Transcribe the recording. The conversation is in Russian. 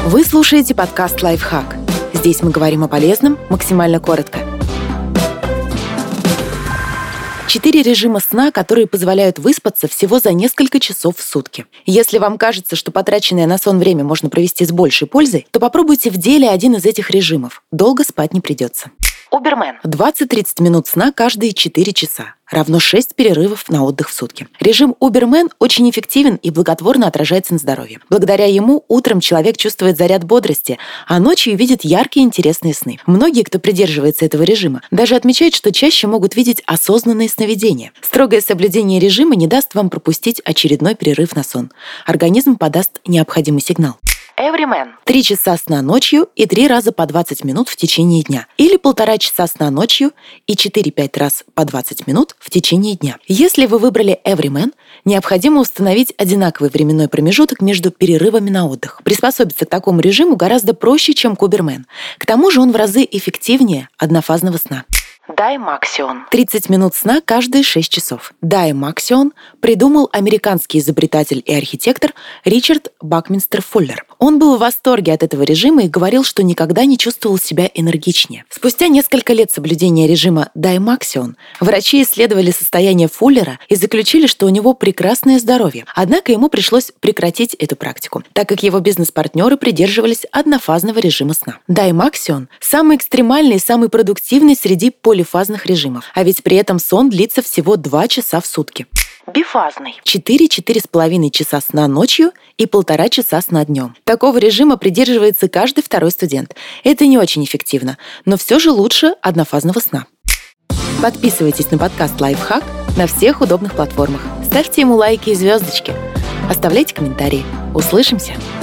Вы слушаете подкаст «Лайфхак». Здесь мы говорим о полезном максимально коротко. 4 режима сна, которые позволяют выспаться всего за несколько часов в сутки. Если вам кажется, что потраченное на сон время можно провести с большей пользой, то попробуйте в деле один из этих режимов. Долго спать не придется. Убермен. 20-30 минут сна каждые 4 часа. Равно 6 перерывов на отдых в сутки. Режим Убермен очень эффективен и благотворно отражается на здоровье. Благодаря ему утром человек чувствует заряд бодрости, а ночью видит яркие интересные сны. Многие, кто придерживается этого режима, даже отмечают, что чаще могут видеть осознанные сновидения. Строгое соблюдение режима не даст вам пропустить очередной перерыв на сон. Организм подаст необходимый сигнал. Everyman. 3 часа сна ночью и 3 раза по 20 минут в течение дня. Или 1,5 часа сна ночью и 4-5 раз по 20 минут в течение дня. Если вы выбрали Everyman, необходимо установить одинаковый временной промежуток между перерывами на отдых. Приспособиться к такому режиму гораздо проще, чем к Убермен. К тому же он в разы эффективнее однофазного сна. Даймаксион. 30 минут сна каждые 6 часов. Даймаксион придумал американский изобретатель и архитектор Ричард Бакминстер Фуллер. Он был в восторге от этого режима и говорил, что никогда не чувствовал себя энергичнее. Спустя несколько лет соблюдения режима Даймаксион врачи исследовали состояние Фуллера и заключили, что у него прекрасное здоровье. Однако ему пришлось прекратить эту практику, так как его бизнес-партнеры придерживались однофазного режима сна. Даймаксион – самый экстремальный и самый продуктивный среди полифазных режимов, а ведь при этом сон длится всего 2 часа в сутки. Бифазный. 4-4,5 часа сна ночью и 1,5 часа сна днем. Такого режима придерживается каждый второй студент. Это не очень эффективно, но все же лучше однофазного сна. Подписывайтесь на подкаст «Лайфхак» на всех удобных платформах. Ставьте ему лайки и звездочки. Оставляйте комментарии. Услышимся!